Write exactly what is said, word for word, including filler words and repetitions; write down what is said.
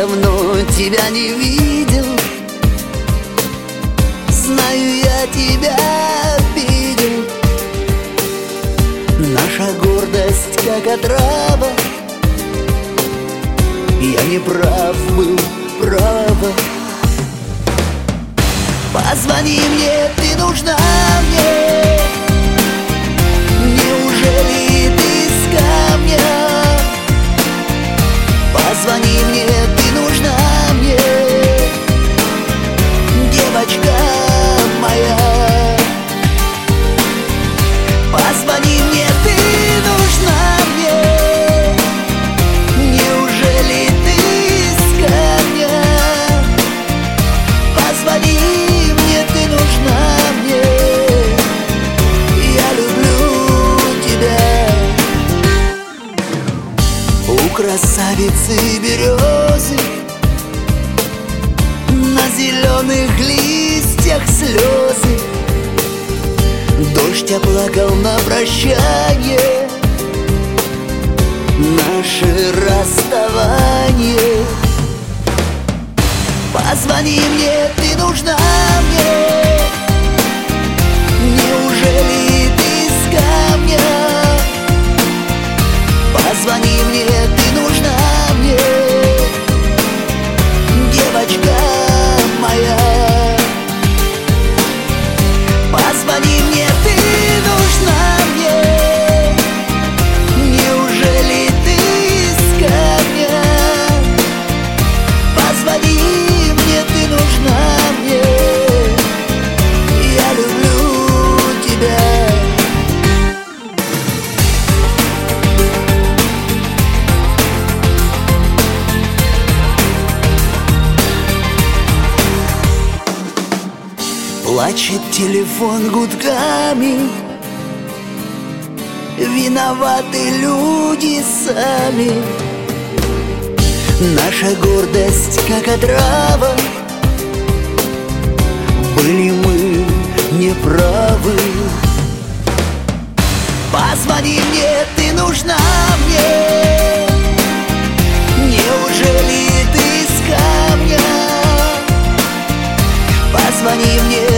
давно тебя не видел. Знаю, я тебя обидел. Наша гордость как отрава. Я не прав был, право. Позвони мне, ты нужна мне. Неужели ты с камня? Позвони мне, ты нужна мне, девочка моя. Позвони мне, ты нужна мне. Неужели ты с камня? Позвони мне, ты нужна мне. Я люблю тебя. У красавицы березы на зеленых листьях слезы. Дождь оплакал на прощание наше расставание. Позвони мне, ты нужна мне. Неужели ты с камня? Позвони мне, ты нужна мне, девочка моя. Позвони мне, ты нужна мне. Неужели ты с камня? Позвони мне, ты нужна мне. Я люблю тебя. Плачет телефон гудками. Виноваты люди сами. Наша гордость как отрава. Были мы неправы. Позвони мне, ты нужна мне. Неужели ты с камня? Позвони мне,